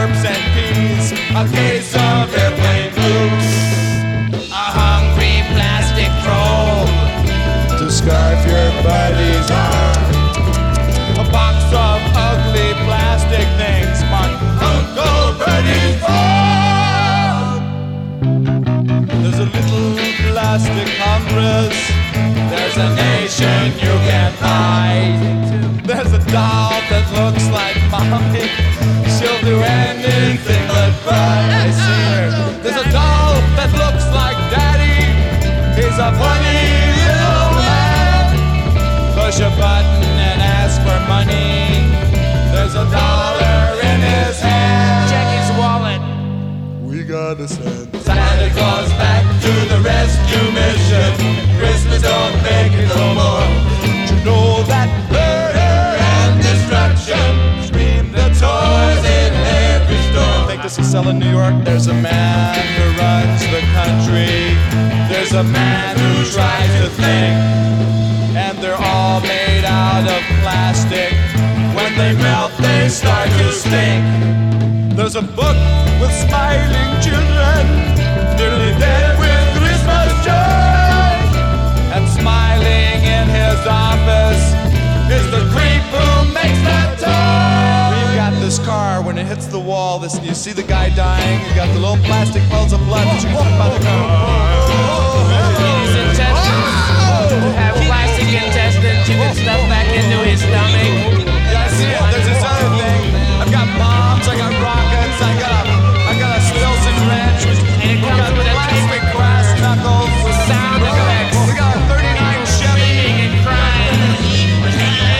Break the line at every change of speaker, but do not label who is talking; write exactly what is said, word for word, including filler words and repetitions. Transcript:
herbs and peas, a case of airplane blues, a hungry plastic troll to scarf your buddy's arm, a box of ugly plastic things marked Uncle Bertie's farm. There's a little plastic Congress, there's a nation you can't hide. There's a doll that looks like mommy, she'll do anything but cry. I see her. There's a doll that looks like daddy, he's a funny little man. Push a button and ask for money, there's a dollar in his hand.
Check his wallet.
We gotta send Santa Claus back to the rescue mission. Christmas don't make it no more. Don't you know that murder and destruction scream the toys in every store? Think this is selling New York? There's a man who runs the country. There's a man who tries to think, and they're all made out of plastic. When they melt, they start to stink. There's a book with smiling children, nearly dead with Christmas joy. And smiling in his office is the creep who makes that toy. We've got this car, when it hits the wall, this, you see the guy dying, you got the little plastic wells of blood that you can put by the car.
His intestines have plastic intestines you can stuff back into his stomach.
Yeah, I see it. There's this other thing. I've got bombs, I got rockets.